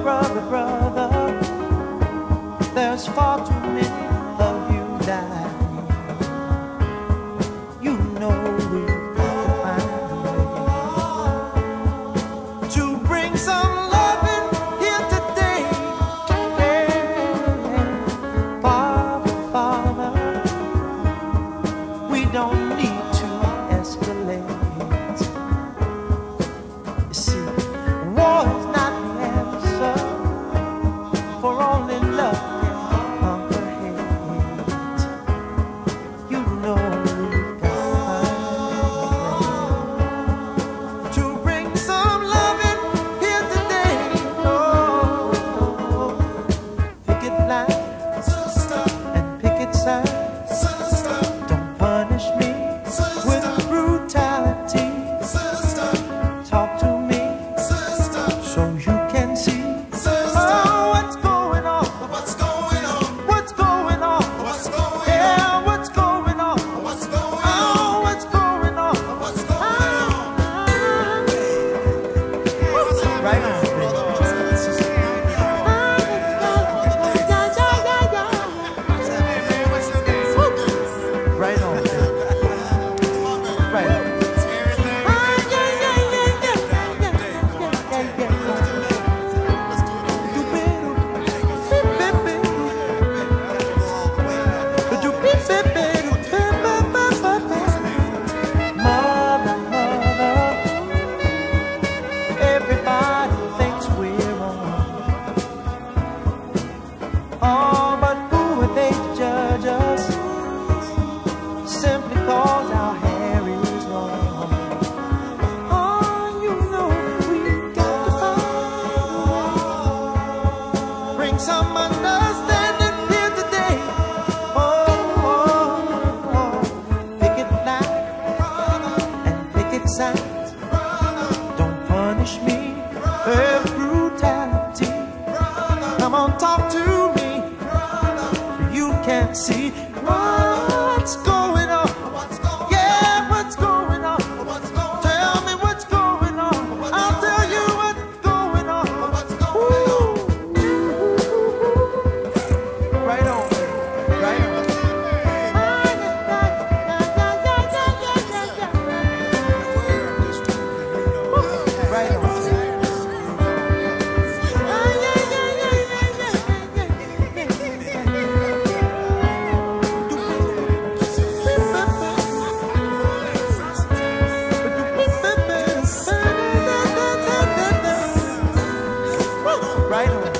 brother, brother, there's far too many of you dying. You know we've got to find a way to bring some loving here today. Yeah. Father, Father, we don't need to escalate. You see, war is not the answer, for only love can conquer hate. You know we've got to bring some loving here today. Oh, picket lines and picket signs. Don't punish me with brutality. Talk to me so you can see. Oh, what's going on? What's going on? What's going on? What's going on? Yeah, what's going on? What's going on? Oh, what's going on? What's going on? Right on, baby. Right on, baby. Right on. Mother, mother, everybody thinks we're wrong. Oh, but who are they to judge us? Simply cause our hair is long. Oh, you know we've got to find, bring some understanding here today. Oh, picket line and picket signs. Don't punish me with brutality. Come on, talk to me. You can't see what's going on. Yeah, what's going on? Tell me what's going on. I'll tell you what's going on. Ooh. Right on, right on. Right on. Right on.